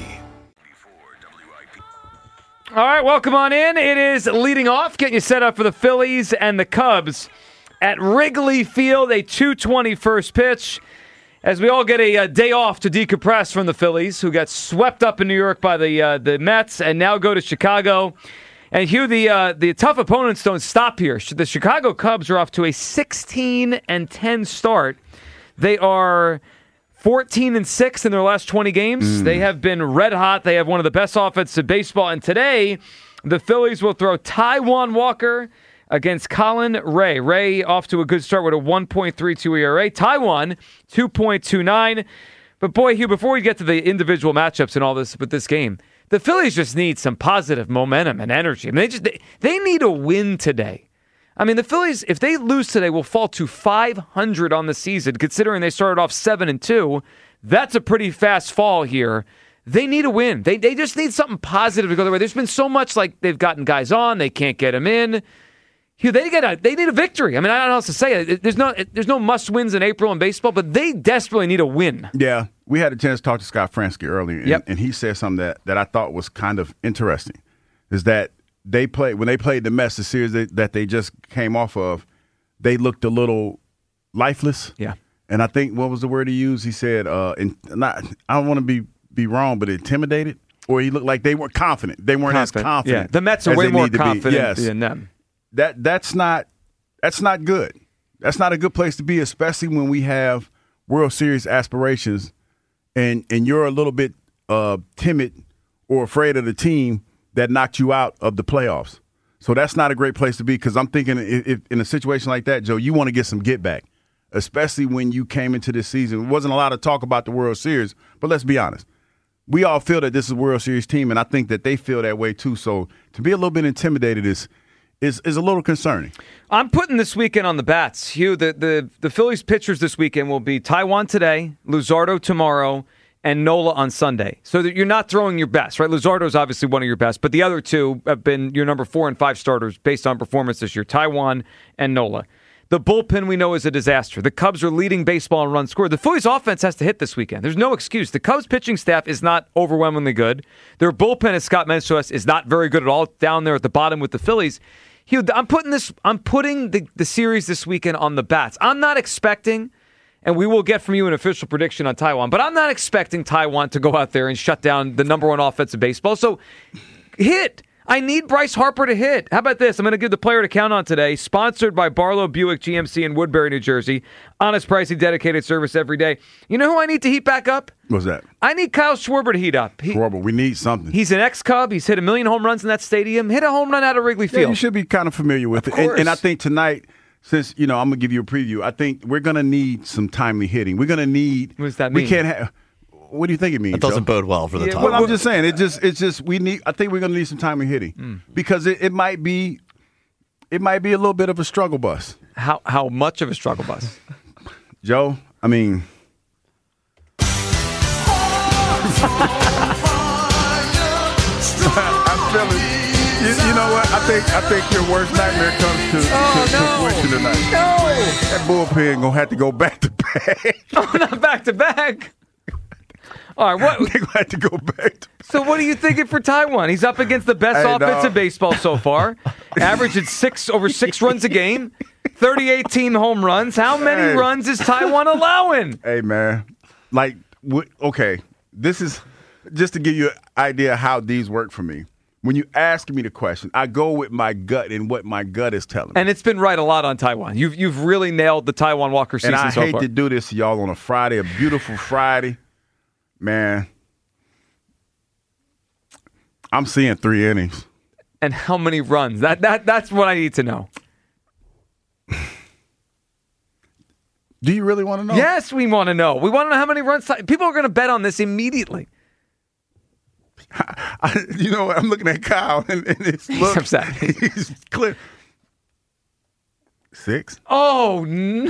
[SPEAKER 6] All right, welcome on in. It is leading off, getting you set up for the Phillies and the Cubs at Wrigley Field, a two twenty first pitch. As we all get a, a day off to decompress from the Phillies, who got swept up in New York by the uh, the Mets and now go to Chicago. And Hugh, the uh, the tough opponents don't stop here. The Chicago Cubs are off to a sixteen and ten start. They are fourteen and six in their last twenty games. Mm. They have been red hot. They have one of the best offenses in baseball. And today, the Phillies will throw Taijuan Walker against Colin Ray. Ray off to a good start with a one point three two E R A. Taijuan, two point two nine. But boy, Hugh, before we get to the individual matchups and all this with this game, the Phillies just need some positive momentum and energy. I mean, they just they, they need a win today. I mean, the Phillies, if they lose today, will fall to five hundred on the season, considering they started off seven and two. That's a pretty fast fall here. They need a win. They they just need something positive to go their way. There's been so much like they've gotten guys on, they can't get them in. Hugh, they get a they need a victory. I mean, I don't know how else to say it. There's no there's no must wins in April in baseball, but they desperately need a win.
[SPEAKER 8] Yeah, we had a chance to talk to Scott Fransky earlier, and,
[SPEAKER 6] yep.
[SPEAKER 8] and he said something that, that I thought was kind of interesting. Is that they played when they played the Mets, the series that, that they just came off of, they looked a little lifeless.
[SPEAKER 6] Yeah,
[SPEAKER 8] and I think what was the word he used? He said, uh, in, not I don't want to be be wrong, but intimidated, or he looked like they weren't confident. They weren't
[SPEAKER 6] confident.
[SPEAKER 8] as confident.
[SPEAKER 6] Yeah, the Mets are way more confident
[SPEAKER 8] yes.
[SPEAKER 6] than them.
[SPEAKER 8] That that's not that's not good. That's not a good place to be, especially when we have World Series aspirations, and and you're a little bit uh, timid or afraid of the team that knocked you out of the playoffs. So that's not a great place to be, because I'm thinking if, if in a situation like that, Joe, you want to get some get back, especially when you came into this season. It wasn't a lot of talk about the World Series, but let's be honest. We all feel that this is a World Series team, and I think that they feel that way too. So to be a little bit intimidated is is is a little concerning.
[SPEAKER 6] I'm putting this weekend on the bats. Hugh, the, the, the Phillies pitchers this weekend will be Taijuan today, Luzardo tomorrow, and Nola on Sunday. So that you're not throwing your best, right? Luzardo is obviously one of your best, but the other two have been your number four and five starters based on performance this year, Taijuan and Nola. The bullpen we know is a disaster. The Cubs are leading baseball in runs scored. The Phillies offense has to hit this weekend. There's no excuse. The Cubs pitching staff is not overwhelmingly good. Their bullpen, as Scott mentioned to us, is not very good at all, down there at the bottom with the Phillies. Hugh, I'm putting this. I'm putting the, the series this weekend on the bats. I'm not expecting and we will get from you an official prediction on Taiwan. But I'm not expecting Taiwan to go out there and shut down the number one offense in baseball. So hit. I need Bryce Harper to hit. How about this? I'm going to give the player to count on today. Sponsored by Barlow Buick G M C in Woodbury, New Jersey. Honest pricing, dedicated service every day. You know who I need to heat back up?
[SPEAKER 8] What's that?
[SPEAKER 6] I need Kyle Schwarber to heat up. He,
[SPEAKER 8] Schwarber, we need something.
[SPEAKER 6] He's an ex-Cub. He's hit a million home runs in that stadium. Hit a home run out of Wrigley Field.
[SPEAKER 8] Yeah, you should be kind of familiar with
[SPEAKER 6] of
[SPEAKER 8] it. And,
[SPEAKER 6] course.
[SPEAKER 8] and I think tonight, since, you know, I'm going to give you a preview, I think we're going to need some timely hitting. We're going to need.
[SPEAKER 6] What does that
[SPEAKER 8] We
[SPEAKER 6] mean?
[SPEAKER 8] can't have. What do you think it means?
[SPEAKER 9] That doesn't
[SPEAKER 8] Joe?
[SPEAKER 9] bode well for the
[SPEAKER 6] Yeah,
[SPEAKER 9] top.
[SPEAKER 8] Well, I'm just saying, it just, it's just, we need, I think we're going to need some timely hitting
[SPEAKER 6] Mm.
[SPEAKER 8] because it, it might be, it might be a little bit of a struggle bus.
[SPEAKER 6] How how much of a struggle bus?
[SPEAKER 8] Joe, I mean, I'm feeling, you, you know what? I think, I think your worst nightmare comes to,
[SPEAKER 6] Oh,
[SPEAKER 8] to,
[SPEAKER 6] no.
[SPEAKER 8] to fruition tonight.
[SPEAKER 6] No.
[SPEAKER 8] That bullpen going to have to go back to back.
[SPEAKER 6] Oh, not back to back. All right, what?
[SPEAKER 8] They're going to have to go back to
[SPEAKER 6] So what are you thinking for Taiwan? He's up against the best
[SPEAKER 8] Hey,
[SPEAKER 6] offense
[SPEAKER 8] no.
[SPEAKER 6] in baseball so far. Averaging six over six runs a game. thirty-eight team home runs. How many
[SPEAKER 8] Hey.
[SPEAKER 6] runs is Taiwan allowing?
[SPEAKER 8] Hey, man. Like, w- okay, this is just to give you an idea how these work for me. When you ask me the question, I go with my gut and what my gut is telling me.
[SPEAKER 6] And it's been right a lot on Taiwan. You've you've really nailed the Taiwan Walker season
[SPEAKER 8] And I
[SPEAKER 6] so
[SPEAKER 8] hate
[SPEAKER 6] far.
[SPEAKER 8] to do this to y'all on a Friday, a beautiful Friday. Man, I'm seeing three innings.
[SPEAKER 6] And how many runs? That that that's what I need to know.
[SPEAKER 8] Do you really want to know?
[SPEAKER 6] Yes, we want to know. We want to know how many runs. People are going to bet on this immediately.
[SPEAKER 8] I, you know what? I'm looking at Kyle and, and it's
[SPEAKER 6] He's
[SPEAKER 8] look,
[SPEAKER 6] upset.
[SPEAKER 8] He's clear. Six?
[SPEAKER 6] Oh no!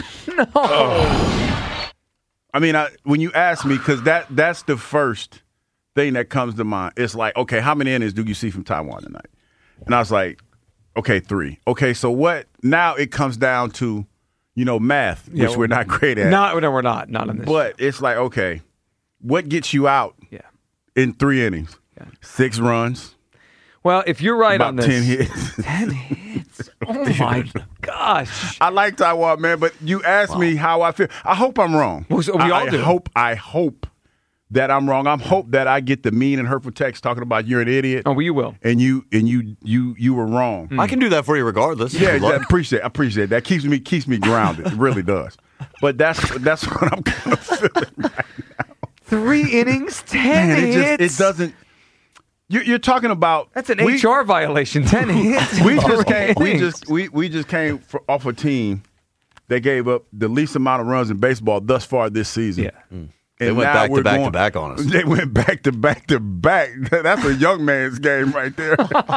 [SPEAKER 8] I mean, I, when you ask me, because that that's the first thing that comes to mind. It's like, okay, how many innings do you see from Taiwan tonight? And I was like, okay, three. Okay, so what? Now it comes down to, you know, math,
[SPEAKER 6] Yeah,
[SPEAKER 8] which we're not great at.
[SPEAKER 6] Not no, we're not. Not on this.
[SPEAKER 8] But it's like, okay, what gets you out
[SPEAKER 6] Yeah.
[SPEAKER 8] in three innings?
[SPEAKER 6] Yeah.
[SPEAKER 8] Six runs,
[SPEAKER 6] Well, if you're right
[SPEAKER 8] about
[SPEAKER 6] on this,
[SPEAKER 8] ten hits.
[SPEAKER 6] ten hits. Oh my gosh!
[SPEAKER 8] I like Taiwan, man, but you asked me how I feel. I hope I'm wrong.
[SPEAKER 6] Well, so we
[SPEAKER 8] I,
[SPEAKER 6] all
[SPEAKER 8] I
[SPEAKER 6] do.
[SPEAKER 8] hope. I hope that I'm wrong. I hope that I get the mean and hurtful text talking about you're an idiot.
[SPEAKER 6] Oh, well, you will.
[SPEAKER 8] And you and you you you were wrong.
[SPEAKER 9] I can do that for you regardless.
[SPEAKER 8] Yeah,
[SPEAKER 9] Good
[SPEAKER 8] I
[SPEAKER 9] luck.
[SPEAKER 8] appreciate. I appreciate that. Keeps me keeps me grounded. It really does. But that's that's what I'm kind of feeling right now.
[SPEAKER 6] Three innings, ten
[SPEAKER 8] Man, it
[SPEAKER 6] hits.
[SPEAKER 8] just it doesn't. You're, you're talking about
[SPEAKER 6] That's an
[SPEAKER 8] we,
[SPEAKER 6] H R violation. Ten hits.
[SPEAKER 8] We
[SPEAKER 6] in
[SPEAKER 8] just
[SPEAKER 6] three
[SPEAKER 8] came. We
[SPEAKER 6] innings.
[SPEAKER 8] just we we just came fr- off a team that gave up the least amount of runs in baseball thus far this season.
[SPEAKER 6] Yeah.
[SPEAKER 8] And
[SPEAKER 9] They went
[SPEAKER 8] now
[SPEAKER 9] back to
[SPEAKER 8] we're
[SPEAKER 9] back to
[SPEAKER 8] going-
[SPEAKER 9] back on us.
[SPEAKER 8] They went back to back to back. That's a young man's game right there.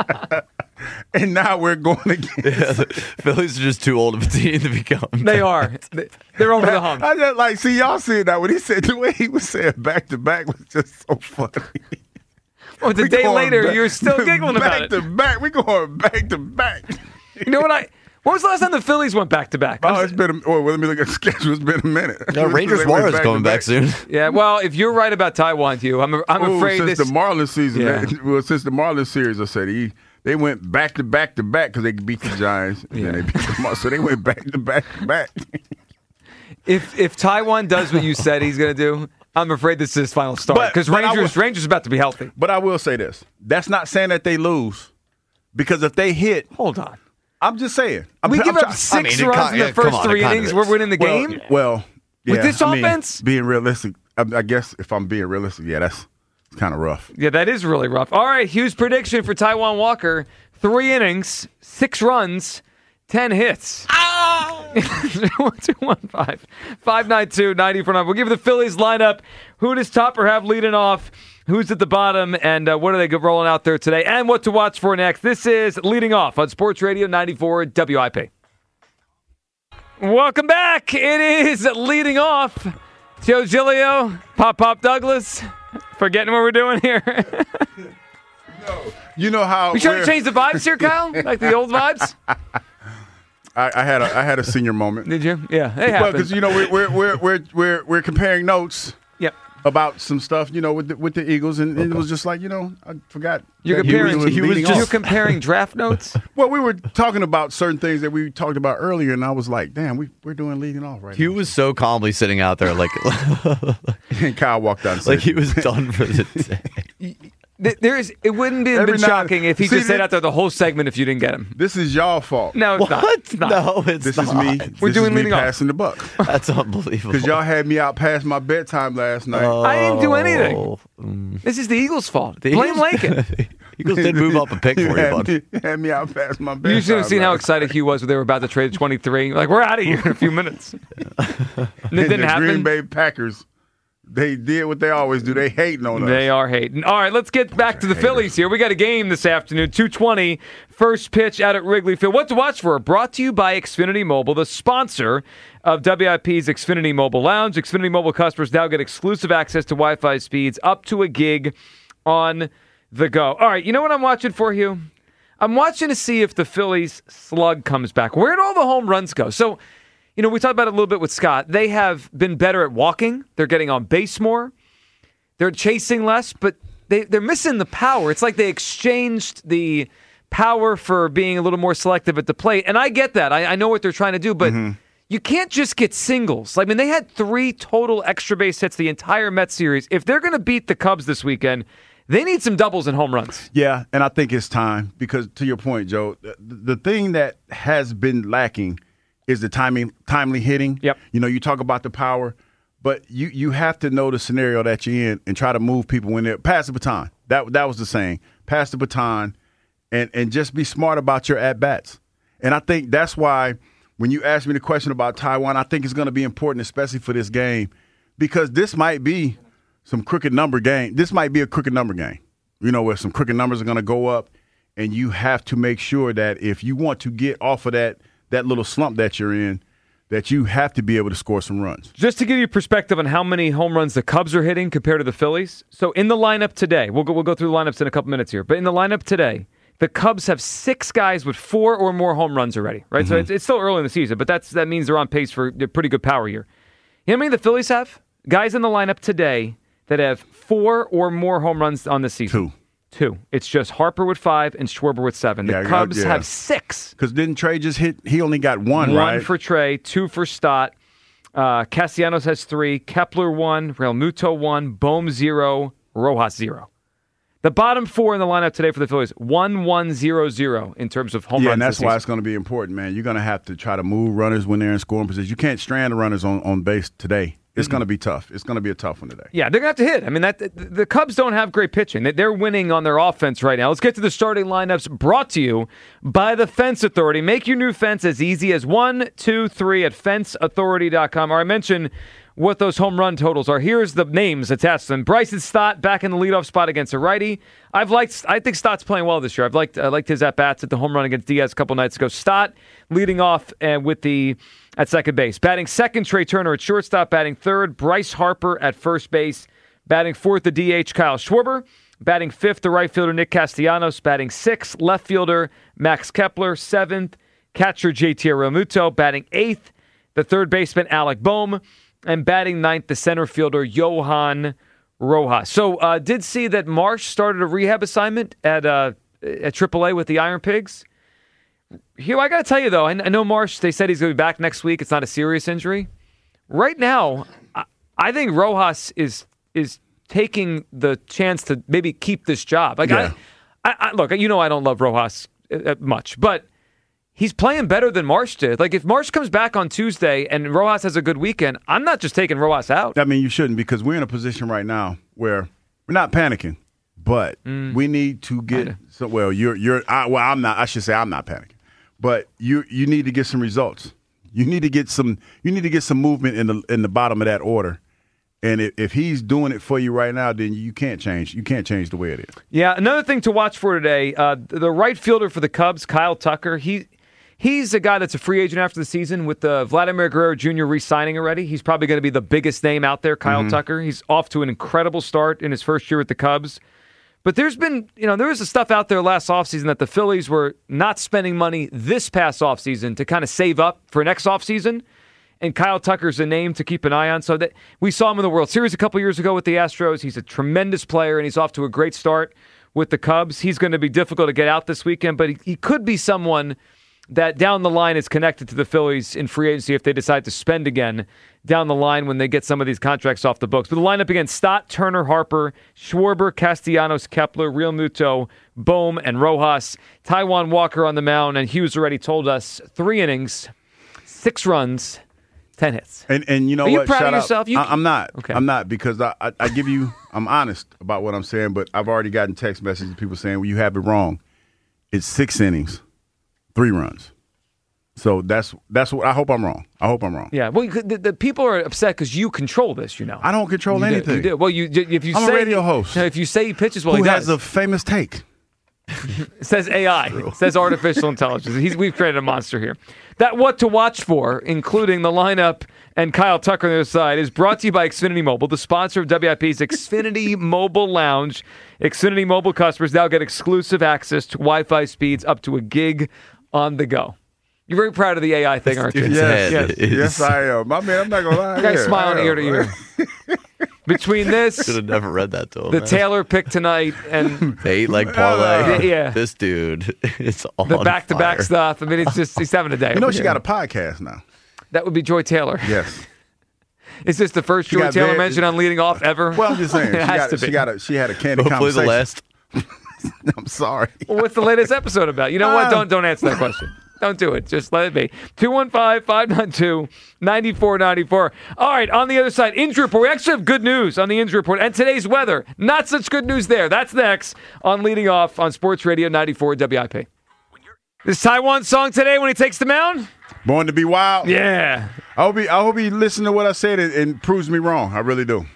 [SPEAKER 8] And now we're going again.
[SPEAKER 9] Yeah, the Phillies are just too old of a team to become.
[SPEAKER 6] They are. They- They're over the hump.
[SPEAKER 8] I just like see y'all see that when he said the way he was saying back to back was just so funny.
[SPEAKER 6] Oh, the
[SPEAKER 8] We
[SPEAKER 6] day
[SPEAKER 8] going
[SPEAKER 6] later,
[SPEAKER 8] back-
[SPEAKER 6] you're still giggling about it.
[SPEAKER 8] Back to back. We going back to back.
[SPEAKER 6] You know what I? When was the last time the Phillies went back to back?
[SPEAKER 8] Oh, it's been. A, oh, well, let me look at the schedule. It's been a minute.
[SPEAKER 9] No, Rangers
[SPEAKER 8] They went
[SPEAKER 9] Suarez coming back soon.
[SPEAKER 6] Yeah. Well, if you're right about Taiwan, you, I'm. I'm
[SPEAKER 8] Ooh,
[SPEAKER 6] afraid
[SPEAKER 8] since
[SPEAKER 6] this.
[SPEAKER 8] the Marlins season,
[SPEAKER 6] Yeah.
[SPEAKER 8] they- well, since the Marlins series, I said he they went back to back to back because they beat the Giants, and
[SPEAKER 6] Yeah.
[SPEAKER 8] then they beat the Marlins, so they went back to back to back.
[SPEAKER 6] if if Taiwan does what you said he's going to do, I'm afraid this is his final start
[SPEAKER 8] But-
[SPEAKER 6] because
[SPEAKER 8] but I
[SPEAKER 6] Rangers
[SPEAKER 8] will-
[SPEAKER 6] Rangers about to be healthy.
[SPEAKER 8] But I will say this: that's not saying that they lose, because if they hit,
[SPEAKER 6] Hold on.
[SPEAKER 8] I'm just saying. I'm,
[SPEAKER 6] We
[SPEAKER 8] I'm
[SPEAKER 6] give up
[SPEAKER 8] try-
[SPEAKER 6] six
[SPEAKER 9] mean, it
[SPEAKER 6] runs
[SPEAKER 9] ki-
[SPEAKER 6] in the
[SPEAKER 9] yeah, come
[SPEAKER 6] first
[SPEAKER 9] on, it
[SPEAKER 6] three
[SPEAKER 9] kind of
[SPEAKER 6] innings.
[SPEAKER 9] is.
[SPEAKER 6] We're winning the
[SPEAKER 8] well,
[SPEAKER 6] game.
[SPEAKER 8] Well,
[SPEAKER 6] With
[SPEAKER 8] yeah,
[SPEAKER 6] this
[SPEAKER 8] I mean,
[SPEAKER 6] offense?
[SPEAKER 8] being realistic, I, I guess if I'm being realistic, yeah, that's kind of rough.
[SPEAKER 6] Yeah, that is really rough. All right, Hughes' prediction for Taiwan Walker: three innings, six runs, ten hits. two one five, five nine two, nine four nine. We'll give you the Phillies lineup. Who does Topper have leading off? Who's at the bottom? And uh, what are they go- rolling out there today? And what to watch for next. This is Leading Off on Sports Radio ninety-four W I P. Welcome back. It is Leading Off. Joe Giglio, Pop Pop Douglas. Forgetting what we're doing here.
[SPEAKER 8] You know how
[SPEAKER 6] We trying
[SPEAKER 8] we're-
[SPEAKER 6] to change the vibes here, Kyle? Like the old vibes?
[SPEAKER 8] I, I had a I had a senior moment.
[SPEAKER 6] Did you? Yeah, it
[SPEAKER 8] Well,
[SPEAKER 6] happened.
[SPEAKER 8] because you know we're we're we're we're we're, we're comparing notes.
[SPEAKER 6] Yep.
[SPEAKER 8] about some stuff, you know, with the, with the Eagles, and, and it was just like, you know, I forgot.
[SPEAKER 6] You're
[SPEAKER 8] that he
[SPEAKER 6] comparing.
[SPEAKER 8] was
[SPEAKER 6] He was
[SPEAKER 8] leading
[SPEAKER 6] just,
[SPEAKER 8] off.
[SPEAKER 6] you're comparing draft notes.
[SPEAKER 8] Well, we were talking about certain things that we talked about earlier, and I was like, damn, we, we're doing leading off right
[SPEAKER 9] He
[SPEAKER 8] now.
[SPEAKER 9] was so calmly sitting out there like
[SPEAKER 8] And Kyle walked out and said,
[SPEAKER 9] like he was done for the day.
[SPEAKER 6] Th- There is. It wouldn't have
[SPEAKER 8] Every
[SPEAKER 6] been
[SPEAKER 8] now-
[SPEAKER 6] shocking if he
[SPEAKER 8] See,
[SPEAKER 6] just stayed
[SPEAKER 8] thi-
[SPEAKER 6] out there the whole segment if you didn't get him.
[SPEAKER 8] This is y'all fault.
[SPEAKER 6] No, it's not.
[SPEAKER 9] What?
[SPEAKER 6] It's not.
[SPEAKER 9] No, it's
[SPEAKER 8] This
[SPEAKER 9] not.
[SPEAKER 8] is me.
[SPEAKER 6] We're
[SPEAKER 8] this
[SPEAKER 6] doing
[SPEAKER 8] is me
[SPEAKER 6] leading off.
[SPEAKER 8] passing the buck.
[SPEAKER 9] That's unbelievable.
[SPEAKER 8] Because y'all had me out past my bedtime last night.
[SPEAKER 6] I didn't do anything.
[SPEAKER 9] Oh, mm.
[SPEAKER 6] This is the Eagles' fault.
[SPEAKER 9] The
[SPEAKER 6] Blame
[SPEAKER 9] Eagles-
[SPEAKER 6] Lincoln.
[SPEAKER 9] Eagles did move up a pick
[SPEAKER 8] you
[SPEAKER 9] for you,
[SPEAKER 8] had
[SPEAKER 9] bud.
[SPEAKER 8] me, had me out past my bedtime.
[SPEAKER 6] You should have seen how
[SPEAKER 8] last
[SPEAKER 6] excited Hugh was when they were about to trade twenty-three. Like, we're out of here in a few minutes. And it
[SPEAKER 8] And
[SPEAKER 6] didn't
[SPEAKER 8] the
[SPEAKER 6] happen.
[SPEAKER 8] Green Bay Packers, they did what they always do. They hating on us.
[SPEAKER 6] They are hating. All right, let's get back to the Phillies here. We got a game this afternoon, two twenty, first pitch out at Wrigley Field. What to watch for? Brought to you by Xfinity Mobile, the sponsor of W I P's Xfinity Mobile Lounge. Xfinity Mobile customers now get exclusive access to Wi-Fi speeds up to a gig on the go. All right, you know what I'm watching for, Hugh? I'm watching to see if the Phillies slug comes back. Where'd all the home runs go? So, you know, we talked about it a little bit with Scott. They have been better at walking. They're getting on base more. They're chasing less, but they, they're missing the power. It's like they exchanged the power for being a little more selective at the plate. And I get that. I, I know what they're trying to do, but you can't just get singles. I mean, they had three total extra base hits the entire Mets series. If they're going to beat the Cubs this weekend, they need some doubles and home runs.
[SPEAKER 8] Yeah, and I think it's time because, to your point, Joe, the, the thing that has been lacking is the timing, timely hitting.
[SPEAKER 6] Yep.
[SPEAKER 8] You know, you talk about the power, but you you have to know the scenario that you're in and try to move people when they're pass the baton. That that was the saying, pass the baton, and and just be smart about your at bats. And I think that's why when you ask me the question about Taijuan, I think it's going to be important, especially for this game, because this might be some crooked number game. This might be a crooked number game, you know, where some crooked numbers are going to go up, and you have to make sure that if you want to get off of that that little slump that you're in, that you have to be able to score some runs.
[SPEAKER 6] Just to give you perspective on how many home runs the Cubs are hitting compared to the Phillies. So in the lineup today, we'll go, we'll go through the lineups in a couple minutes here, but in the lineup today, the Cubs have six guys with four or more home runs already, right? Mm-hmm. So it's, it's still early in the season, but that's that means they're on pace for a pretty good power here. You know how many the Phillies have? Guys in the lineup today that have four or more home runs on the season.
[SPEAKER 8] Two.
[SPEAKER 6] Two. It's just Harper with five and Schwarber with seven. The
[SPEAKER 8] Yeah,
[SPEAKER 6] Cubs
[SPEAKER 8] yeah.
[SPEAKER 6] have six.
[SPEAKER 8] Because didn't Trey just hit? He only got one,
[SPEAKER 6] One
[SPEAKER 8] right?
[SPEAKER 6] for Trey, two for Stott. Uh, Castellanos has three. Kepler one. Real Muto one. Bohm zero. Rojas zero. The bottom four in the lineup today for the Phillies, one one zero zero in terms of home
[SPEAKER 8] yeah,
[SPEAKER 6] runs.
[SPEAKER 8] and that's
[SPEAKER 6] this
[SPEAKER 8] why
[SPEAKER 6] season.
[SPEAKER 8] it's going to be important, man. You're going to have to try to move runners when they're in scoring position. You can't strand the runners on, on base today. It's
[SPEAKER 6] Mm-hmm.
[SPEAKER 8] going to be tough. It's going to be a tough one today.
[SPEAKER 6] Yeah, they're going to have to hit. I mean, that the, the Cubs don't have great pitching. They- They're winning on their offense right now. Let's get to the starting lineups brought to you by the Fence Authority. Make your new fence as easy as one, two, three at fence authority dot com. Or I mentioned what those home run totals are. Here's the names attached to them. Bryson Stott back in the leadoff spot against a righty. I've liked. I think Stott's playing well this year. I've liked. I liked his at bats at the home run against Diaz a couple nights ago. Stott leading off uh, with the at second base. Batting second, Trey Turner at shortstop. Batting third, Bryce Harper at first base. Batting fourth, the D H Kyle Schwarber. Batting fifth, the right fielder Nick Castellanos. Batting sixth, left fielder Max Kepler. Seventh, catcher J T Realmuto. Batting eighth, the third baseman Alec Bohm. And batting ninth, the center fielder, Johan Rojas. So uh, did see that Marsh started a rehab assignment at uh, at triple A with the Iron Pigs. Hugh, I got to tell you, though, I, I know Marsh, they said he's going to be back next week. It's not a serious injury. Right now, I, I think Rojas is is taking the chance to maybe keep this job. Like,
[SPEAKER 8] Yeah.
[SPEAKER 6] I, I, I, look, you know I don't love Rojas uh, much, but he's playing better than Marsh did. Like, if Marsh comes back on Tuesday and Rojas has a good weekend, I'm not just taking Rojas out.
[SPEAKER 8] I mean, you shouldn't, because we're in a position right now where we're not panicking, but
[SPEAKER 6] Mm.
[SPEAKER 8] we need to get so well. You're you're I, well. I'm not. I should say I'm not panicking, but you you need to get some results. You need to get some. You need to get some movement in the in the bottom of that order. And if, if he's doing it for you right now, then you can't change. You can't change the way it is.
[SPEAKER 6] Yeah, another thing to watch for today, uh, the right fielder for the Cubs, Kyle Tucker, he he's a guy that's a free agent after the season with uh, Vladimir Guerrero Junior re-signing already. He's probably going to be the biggest name out there, Kyle
[SPEAKER 8] Mhm.
[SPEAKER 6] Tucker. He's off to an incredible start in his first year with the Cubs. But there's been, you know, there was the stuff out there last offseason that the Phillies were not spending money this past offseason to kind of save up for next offseason. And Kyle Tucker's a name to keep an eye on. So that we saw him in the World Series a couple years ago with the Astros. He's a tremendous player, and he's off to a great start with the Cubs. He's going to be difficult to get out this weekend, but he, he could be someone that down the line is connected to the Phillies in free agency if they decide to spend again down the line when they get some of these contracts off the books. But the lineup again, Stott, Turner, Harper, Schwarber, Castellanos, Kepler, Real Muto, Bohm, and Rojas. Taijuan Walker on the mound, and Hughes already told us three innings, six runs, ten hits.
[SPEAKER 8] And and you know
[SPEAKER 6] Are you
[SPEAKER 8] what?
[SPEAKER 6] proud
[SPEAKER 8] Shout
[SPEAKER 6] of
[SPEAKER 8] out-
[SPEAKER 6] yourself? You-
[SPEAKER 8] I, I'm not.
[SPEAKER 6] Okay.
[SPEAKER 8] I'm not because I, I, I give you. I'm honest about what I'm saying, but I've already gotten text messages of people saying, "Well, you have it wrong. It's six innings, three runs." So that's that's what I hope I'm wrong. I hope I'm wrong.
[SPEAKER 6] Yeah, well, you could- the, the people are upset because you control this, you know.
[SPEAKER 8] I don't control
[SPEAKER 6] You do,
[SPEAKER 8] anything.
[SPEAKER 6] you do. Well, you if you
[SPEAKER 8] I'm a
[SPEAKER 6] say
[SPEAKER 8] radio host.
[SPEAKER 6] If you say he pitches well,
[SPEAKER 8] Who
[SPEAKER 6] he
[SPEAKER 8] has
[SPEAKER 6] does.
[SPEAKER 8] a famous take?
[SPEAKER 6] It says A I. It says artificial intelligence. He's, we've created a monster here. That what to watch for, including the lineup and Kyle Tucker on the other side, is brought to you by Xfinity Mobile, the sponsor of W I P's Xfinity Mobile Lounge. Xfinity Mobile customers now get exclusive access to Wi-Fi speeds up to a gig on the go. You're very proud of the A I thing, aren't you?
[SPEAKER 8] Yes,
[SPEAKER 6] yes.
[SPEAKER 8] yes, I am. My man, I'm not gonna lie.
[SPEAKER 6] You guys
[SPEAKER 8] Yeah,
[SPEAKER 6] smiling
[SPEAKER 8] I
[SPEAKER 6] ear to
[SPEAKER 8] am.
[SPEAKER 6] ear. Between this,
[SPEAKER 9] Should have never read that to him.
[SPEAKER 6] the
[SPEAKER 9] man.
[SPEAKER 6] Taylor pick tonight, and
[SPEAKER 9] The eight leg parlay.
[SPEAKER 6] Yeah.
[SPEAKER 9] This dude is on
[SPEAKER 6] the back-to-back
[SPEAKER 9] fire.
[SPEAKER 6] stuff. I mean, it's just he's having a day.
[SPEAKER 8] You know
[SPEAKER 6] over
[SPEAKER 8] she
[SPEAKER 6] here.
[SPEAKER 8] got a podcast now.
[SPEAKER 6] That would be Joy Taylor.
[SPEAKER 8] Yes.
[SPEAKER 6] Is this the first
[SPEAKER 8] She
[SPEAKER 6] Joy
[SPEAKER 8] got
[SPEAKER 6] Taylor
[SPEAKER 8] very-
[SPEAKER 6] mentioned on leading off ever?
[SPEAKER 8] Well, I'm just saying.
[SPEAKER 6] it
[SPEAKER 8] she,
[SPEAKER 6] has
[SPEAKER 8] got,
[SPEAKER 6] to be.
[SPEAKER 8] she got a, she had a candid
[SPEAKER 9] Hopefully the
[SPEAKER 8] conversation.
[SPEAKER 9] last.
[SPEAKER 8] I'm sorry.
[SPEAKER 6] Well, what's the latest episode about? You know what?
[SPEAKER 8] Ah.
[SPEAKER 6] Don't don't answer that question. Don't do it. Just let it be. two one five, five nine two, nine four nine four. All right, on the other side, injury report. We actually have good news on the injury report. And today's weather. Not such good news there. That's next on Leading Off on Sports Radio ninety-four W I P. This Taiwan song today when he takes the mound?
[SPEAKER 8] Born to be wild.
[SPEAKER 6] Yeah.
[SPEAKER 8] I hope he, I hope he listened to what I said and, and proves me wrong. I really do.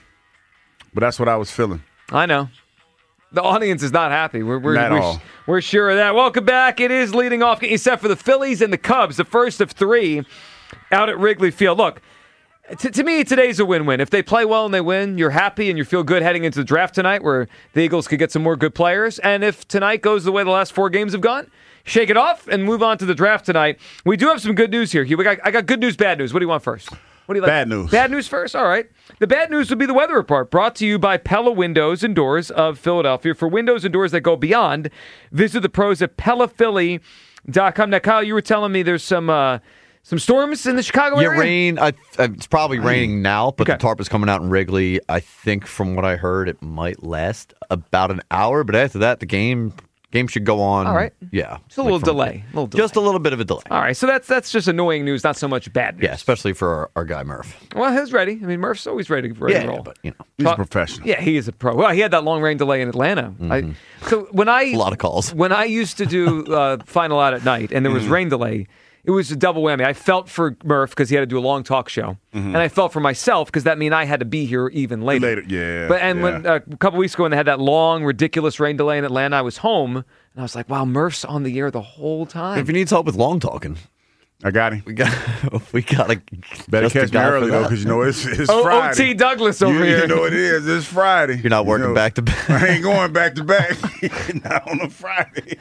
[SPEAKER 8] But that's what I was feeling.
[SPEAKER 6] I know. The audience is not happy. We're, we're,
[SPEAKER 8] Not
[SPEAKER 6] we're,
[SPEAKER 8] at all.
[SPEAKER 6] we're sure of that. Welcome back. It is Leading Off. Getting set for the Phillies and the Cubs, the first of three out at Wrigley Field. Look, t- to me, today's a win-win. If they play well and they win, you're happy and you feel good heading into the draft tonight where the Eagles could get some more good players. And if tonight goes the way the last four games have gone, shake it off and move on to the draft tonight. We do have some good news here. Hugh. We got, I got good news, bad news. What do you want first? What do you like?
[SPEAKER 8] Bad news.
[SPEAKER 6] Bad news first? All right. The bad news would be the weather report, brought to you by Pella Windows and Doors of Philadelphia. For windows and doors that go beyond, visit the pros at Pella Philly dot com. Now, Kyle, you were telling me there's some uh, some storms in the Chicago
[SPEAKER 9] Yeah,
[SPEAKER 6] area?
[SPEAKER 9] rain. I, it's probably raining now, but
[SPEAKER 6] Okay.
[SPEAKER 9] the tarp is coming out in Wrigley. I think from what I heard, it might last about an hour. But after that, the game game should go on.
[SPEAKER 6] All right.
[SPEAKER 9] Yeah.
[SPEAKER 6] Just a
[SPEAKER 9] like
[SPEAKER 6] little
[SPEAKER 9] from-
[SPEAKER 6] delay. A little delay.
[SPEAKER 9] Just a little bit of a delay.
[SPEAKER 6] All right, so that's that's just annoying news, not so much bad news.
[SPEAKER 9] Yeah, especially for our, our guy Murph.
[SPEAKER 6] Well, he's ready. I mean, Murph's always ready, ready
[SPEAKER 9] Yeah,
[SPEAKER 6] to roll.
[SPEAKER 9] but you know,
[SPEAKER 8] He's
[SPEAKER 6] Talk-
[SPEAKER 8] a professional.
[SPEAKER 6] Yeah, he is a pro. Well, he had that long rain delay in Atlanta. I, so when I
[SPEAKER 9] a lot of calls.
[SPEAKER 6] when I used to do uh, Final Out at night and there was rain delay, it was a double whammy. I felt for Murph because he had to do a long talk show, and I felt for myself because that mean I had to be here even later.
[SPEAKER 8] Later, yeah,
[SPEAKER 6] But and when
[SPEAKER 8] yeah.
[SPEAKER 6] uh, a couple weeks ago when they had that long, ridiculous rain delay in Atlanta, I was home and I was like, "Wow, Murph's on the air the whole time."
[SPEAKER 9] If he needs help with long talking,
[SPEAKER 8] I got him.
[SPEAKER 9] we got we gotta
[SPEAKER 8] Better
[SPEAKER 9] just a
[SPEAKER 8] catch me
[SPEAKER 9] guy for
[SPEAKER 8] early, though,
[SPEAKER 9] that.
[SPEAKER 8] because you know it's, it's
[SPEAKER 6] O-
[SPEAKER 8] Friday.
[SPEAKER 6] O T Douglas over
[SPEAKER 8] you,
[SPEAKER 6] here.
[SPEAKER 8] You know it is. It's Friday.
[SPEAKER 9] You're not working
[SPEAKER 8] You know,
[SPEAKER 9] back to back.
[SPEAKER 8] I ain't going back to back. Not on a Friday.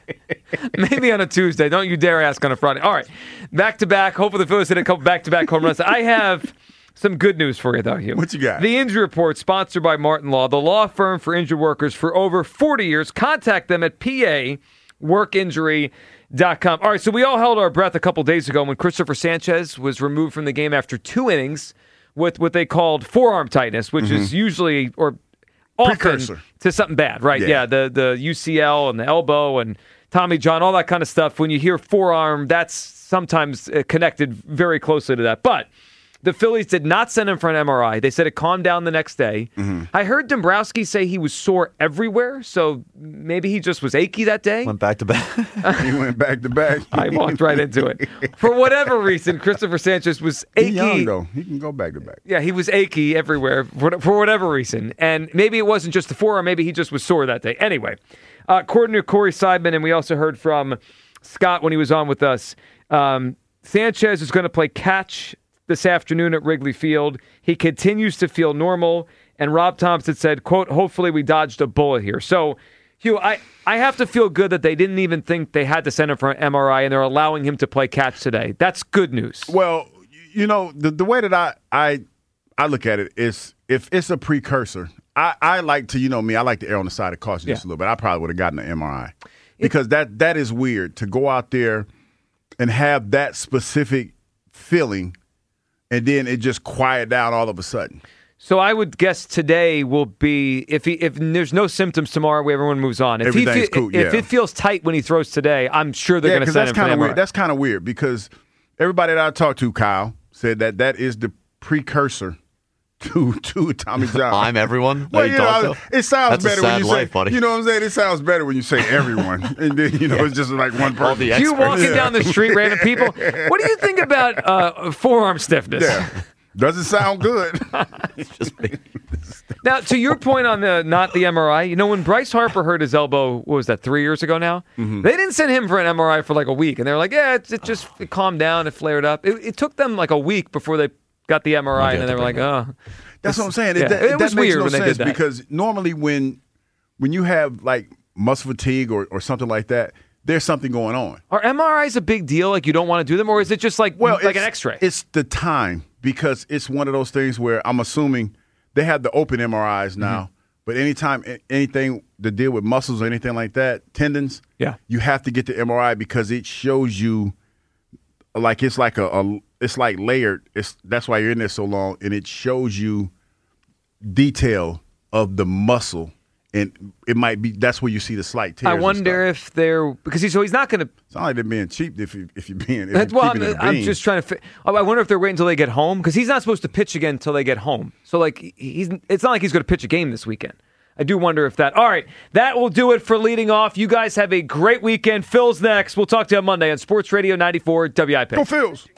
[SPEAKER 6] Maybe on a Tuesday. Don't you dare ask on a Friday. All right. Back to back. Hopefully the Phillies hit a couple back to back home runs. I have some good news for you, though, Hugh.
[SPEAKER 8] What you got?
[SPEAKER 6] The injury report, sponsored by Martin Law, the law firm for injured workers for over forty years. Contact them at P A work injury dot com. All right, so we all held our breath a couple days ago when Christopher Sanchez was removed from the game after two innings with what they called forearm tightness, which is usually or often
[SPEAKER 8] Precursor.
[SPEAKER 6] to something bad, right?
[SPEAKER 8] Yeah.
[SPEAKER 6] Yeah, the the U C L and the elbow and Tommy John, all that kind of stuff. When you hear forearm, that's sometimes uh, connected very closely to that. But the Phillies did not send him for an M R I. They said it calmed down the next day. I heard Dombrowski say he was sore everywhere, so maybe he just was achy that day.
[SPEAKER 9] Went back to back.
[SPEAKER 8] He went back to back.
[SPEAKER 6] I walked right into it. For whatever reason, Christopher Sanchez was achy.
[SPEAKER 8] He's young, though. He can go back to back.
[SPEAKER 6] Yeah, he was achy everywhere for, for whatever reason. And maybe it wasn't just the forearm. Maybe he just was sore that day. Anyway, uh, according to Corey Seidman, and we also heard from Scott when he was on with us, um, Sanchez is going to play catch this afternoon at Wrigley Field. He continues to feel normal. And Rob Thompson said, quote, hopefully we dodged a bullet here. So, Hugh, I, I have to feel good that they didn't even think they had to send him for an M R I and they're allowing him to play catch today. That's good news.
[SPEAKER 8] Well, you know, the the way that I I I look at it is if it's a precursor. I, I like to, you know me, I like to err on the side of caution just
[SPEAKER 6] Yeah.
[SPEAKER 8] a little bit. I probably would have gotten an M R I because that that is weird to go out there and have that specific feeling, and then it just quiet down all of a sudden.
[SPEAKER 6] So I would guess today will be if he if there's no symptoms tomorrow, everyone moves on. If
[SPEAKER 8] Everything's
[SPEAKER 6] he fe-
[SPEAKER 8] cool,
[SPEAKER 6] if
[SPEAKER 8] yeah.
[SPEAKER 6] it feels tight when he throws today, I'm sure they're
[SPEAKER 8] Yeah,
[SPEAKER 6] going to
[SPEAKER 8] because
[SPEAKER 6] send
[SPEAKER 8] that's
[SPEAKER 6] him for
[SPEAKER 8] kind
[SPEAKER 6] the
[SPEAKER 8] of
[SPEAKER 6] M R I.
[SPEAKER 8] weird. That's kind of weird because everybody that I talked to, Kyle, said that that is the precursor to to Tommy John.
[SPEAKER 9] I'm everyone. that
[SPEAKER 8] Well,
[SPEAKER 9] you
[SPEAKER 8] you
[SPEAKER 9] talk
[SPEAKER 8] know,
[SPEAKER 9] to?
[SPEAKER 8] it sounds
[SPEAKER 9] That's a
[SPEAKER 8] better
[SPEAKER 9] sad
[SPEAKER 8] when you
[SPEAKER 9] life,
[SPEAKER 8] say,
[SPEAKER 9] buddy.
[SPEAKER 8] you know what I'm saying? It sounds better when you say everyone, and then you know it's just like one person.
[SPEAKER 9] All the
[SPEAKER 6] You
[SPEAKER 9] experts.
[SPEAKER 6] walking down the street, random people. What do you think about uh, forearm stiffness?
[SPEAKER 8] Yeah, doesn't sound good.
[SPEAKER 9] It's just me.
[SPEAKER 6] Now, to your point on the not the M R I, you know, when Bryce Harper hurt his elbow, what was that, three years ago now?
[SPEAKER 8] Mm-hmm.
[SPEAKER 6] They didn't send him for an M R I for like a week. And they were like, yeah, it, it just it calmed down, it flared up. It, it took them like a week before they got the M R I,
[SPEAKER 9] Okay,
[SPEAKER 6] and then they were like, oh.
[SPEAKER 8] That's what I'm saying. It,
[SPEAKER 6] Yeah,
[SPEAKER 8] that,
[SPEAKER 6] it
[SPEAKER 8] that
[SPEAKER 6] was
[SPEAKER 8] makes
[SPEAKER 6] weird
[SPEAKER 8] no
[SPEAKER 6] when they
[SPEAKER 8] sense
[SPEAKER 6] did that.
[SPEAKER 8] because normally when when you have like muscle fatigue or, or something like that, there's something going on.
[SPEAKER 6] Are M R Is a big deal? Like you don't want to do them? Or is it just like,
[SPEAKER 8] Well,
[SPEAKER 6] like
[SPEAKER 8] it's,
[SPEAKER 6] an x-ray?
[SPEAKER 8] It's the time because it's one of those things where I'm assuming they have the open M R Is now,
[SPEAKER 6] Mm-hmm.
[SPEAKER 8] but anytime a- anything to deal with muscles or anything like that, tendons,
[SPEAKER 6] Yeah.
[SPEAKER 8] you have to get the M R I because it shows you like it's like a, a it's like layered. It's that's why you're in there so long, and it shows you detail of the muscle, and it might be that's where you see the slight tears.
[SPEAKER 6] I
[SPEAKER 8] and
[SPEAKER 6] wonder
[SPEAKER 8] stuff.
[SPEAKER 6] if they're because he's so he's not going to.
[SPEAKER 8] It's not like they're being cheap if you if you're being. If
[SPEAKER 6] That's
[SPEAKER 8] you're
[SPEAKER 6] well,
[SPEAKER 8] keeping it
[SPEAKER 6] I'm,
[SPEAKER 8] a
[SPEAKER 6] I'm
[SPEAKER 8] bean.
[SPEAKER 6] just trying to. Fi- I wonder if they're waiting until they get home because he's not supposed to pitch again until they get home. So like he's, it's not like he's going to pitch a game this weekend. I do wonder if that. All right, that will do it for leading off. You guys have a great weekend. Phil's next. We'll talk to you on Monday on Sports Radio ninety-four W I P.
[SPEAKER 8] Go Phils.